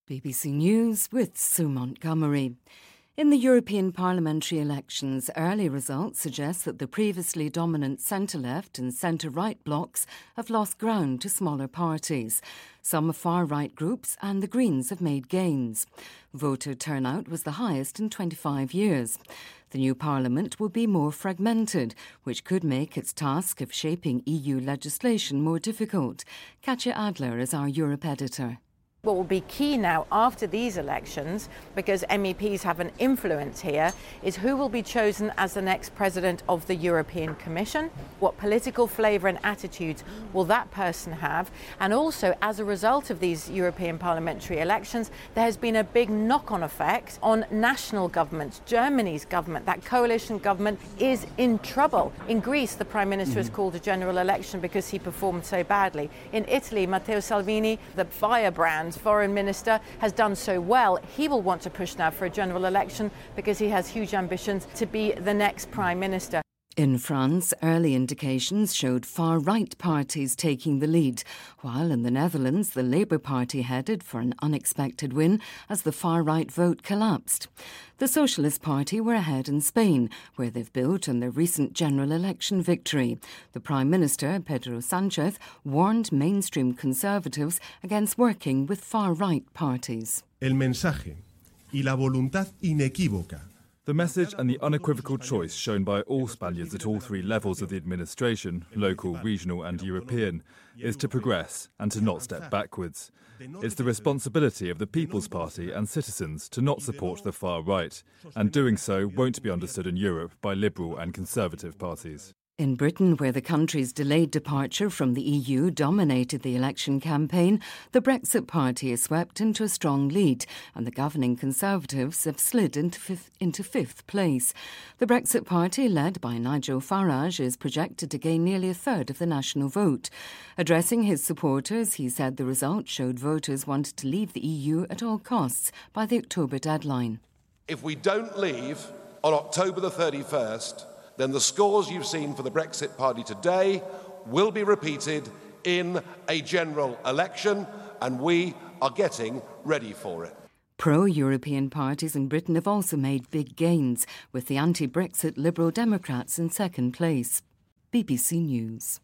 BBC News with Sue Montgomery. In the European parliamentary elections, early results suggest that the previously dominant centre-left and centre-right blocs have lost ground to smaller parties. Some far-right groups and the Greens have made gains. Voter turnout was the highest in 25 years. The new parliament will be more fragmented, which could make its task of shaping EU legislation more difficult. Katja Adler is our Europe editor. What will be key now after these elections, because MEPs have an influence here, is who will be chosen as the next president of the European Commission. What political flavour and attitudes will that person have? And also, as a result of these European parliamentary elections, there has been a big knock-on effect on national governments. Germany's government, that coalition government, is in trouble. In Greece, the Prime Minister has called a general election because he performed so badly. In Italy, Matteo Salvini, the firebrand foreign minister, has done so well. He will want to push now for a general election because he has huge ambitions to be the next prime minister. In France, early indications showed far-right parties taking the lead, while in the Netherlands, the Labour Party headed for an unexpected win as the far-right vote collapsed. The Socialist Party were ahead in Spain, where they've built on their recent general election victory. The Prime Minister, Pedro Sánchez, warned mainstream Conservatives against working with far-right parties. El mensaje y la voluntad inequívoca. The message and the unequivocal choice shown by all Spaniards at all three levels of the administration, local, regional and European, is to progress and to not step backwards. It's the responsibility of the People's Party and citizens to not support the far right, and doing so won't be understood in Europe by liberal and conservative parties. In Britain, where the country's delayed departure from the EU dominated the election campaign, the Brexit Party has swept into a strong lead and the governing Conservatives have slid into fifth place. The Brexit Party, led by Nigel Farage, is projected to gain nearly a third of the national vote. Addressing his supporters, he said the result showed voters wanted to leave the EU at all costs by the October deadline. If we don't leave on October the 31st, then the scores you've seen for the Brexit Party today will be repeated in a general election, and we are getting ready for it. Pro-European parties in Britain have also made big gains, with the anti-Brexit Liberal Democrats in second place. BBC News.